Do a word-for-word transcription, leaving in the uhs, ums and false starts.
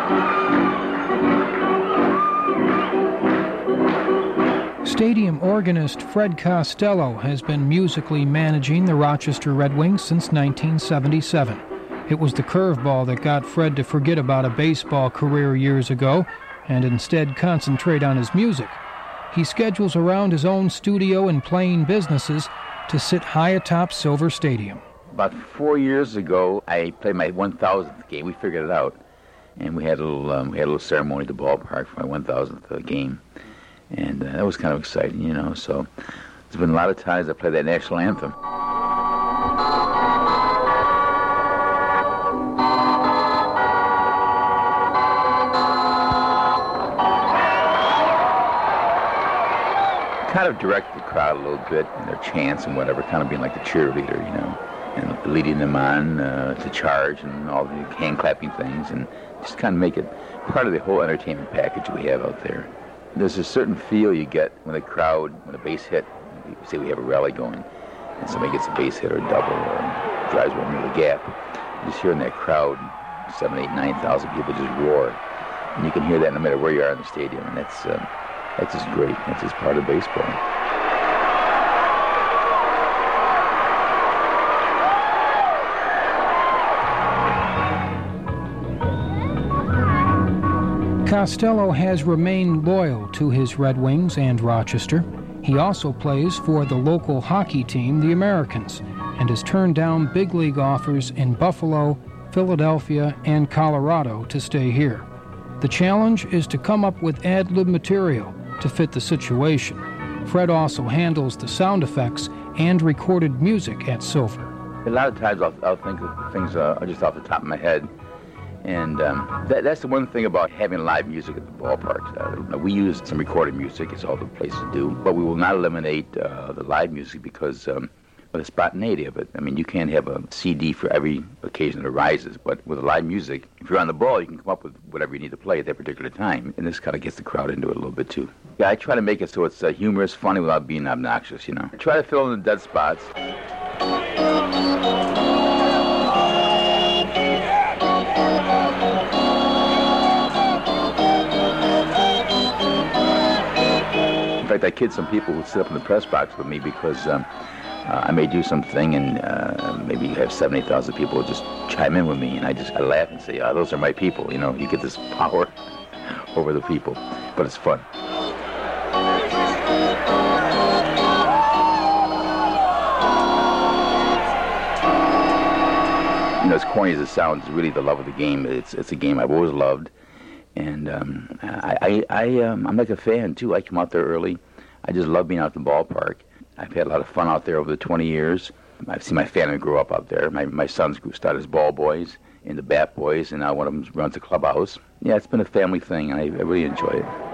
Stadium organist Fred Costello has been musically managing the Rochester Red Wings since nineteen seventy-seven. It was the curveball that got Fred to forget about a baseball career years ago and instead concentrate on his music. He schedules around his own studio and playing businesses to sit high atop Silver Stadium. About four years ago, I played my one thousandth game. We figured it out, and we had a little um, we had a little ceremony at the ballpark for my one thousandth uh, game. And uh, that was kind of exciting, you know, so there's been a lot of times I played that national anthem. Kind of direct the crowd a little bit, and their chants and whatever, kind of being like the cheerleader, you know, and leading them on uh, to charge and all the hand-clapping things, and just kind of make it part of the whole entertainment package we have out there. There's a certain feel you get when the crowd, when a base hit, say we have a rally going, and somebody gets a base hit or a double or drives one near the gap. Just hearing that crowd, seven, eight, nine thousand people just roar, and you can hear that no matter where you are in the stadium, and that's um, that's just great. That's just part of baseball. Costello has remained loyal to his Red Wings and Rochester. He also plays for the local hockey team, the Americans, and has turned down big league offers in Buffalo, Philadelphia, and Colorado to stay here. The challenge is to come up with ad-lib material to fit the situation. Fred also handles the sound effects and recorded music at Silver. A lot of times I'll, I'll think of things uh, just off the top of my head. And um, that, that's the one thing about having live music at the ballpark. Uh, we use some recorded music, it's all the place to do, but we will not eliminate uh, the live music because um, of the spontaneity of it. I mean, you can't have a C D for every occasion that arises, but with the live music, if you're on the ball, you can come up with whatever you need to play at that particular time, and this kind of gets the crowd into it a little bit too. Yeah, I try to make it so it's uh, humorous, funny without being obnoxious, you know. I try to fill in the dead spots. In fact, I kid some people who sit up in the press box with me because um, uh, I may do something and uh, maybe you have seventy thousand people just chime in with me, and I just I laugh and say, oh, those are my people. You know, you get this power over the people, but it's fun. You know, as corny as it sounds, it's really the love of the game. It's it's a game I've always loved. And um, I, I, I, um, I'm like a fan, too. I come out there early. I just love being out at the ballpark. I've had a lot of fun out there over the twenty years. I've seen my family grow up out there. My, my sons started as ball boys and the bat boys, and now one of them runs a clubhouse. Yeah, it's been a family thing, and I, I really enjoy it.